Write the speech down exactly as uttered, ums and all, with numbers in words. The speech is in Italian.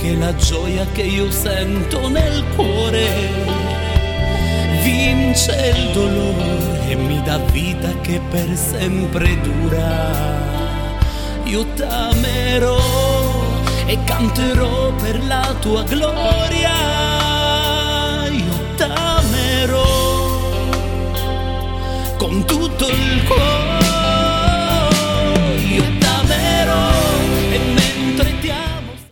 che la gioia che io sento nel cuore vince il dolore e mi dà vita che per sempre dura. Io t'amerò e canterò per la tua gloria. Io t'amerò con tutto il cuore.